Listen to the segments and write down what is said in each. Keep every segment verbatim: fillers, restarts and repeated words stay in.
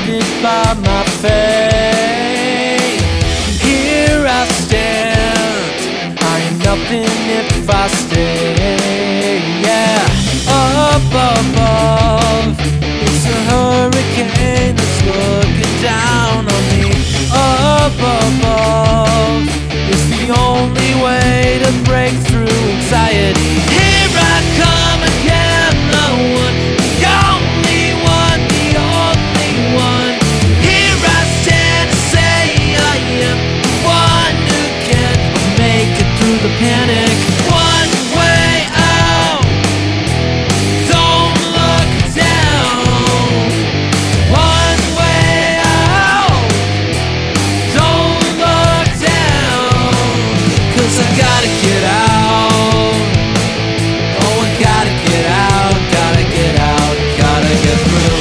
blinded by my fate. Here I stand, I am nothing if I stay. Yeah, up above, it's a hurricane that's looking down on me. Up above is the only way to break through anxiety. Here I come again, the one, the only one, the only one. Here I stand to say I am the one who can make it through the panic. One way out, don't look down. One way out, don't look down. 'Cause I gotta get out. Oh, I gotta get out, gotta get out, gotta get through.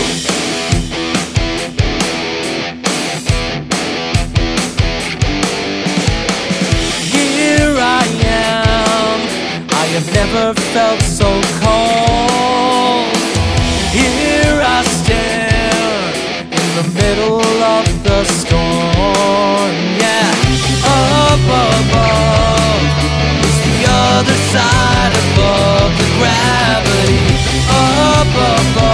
Here I am, I have never felt so cold. Here I stand in the middle of the storm. Yeah, up above is the other side above the gravity. Up above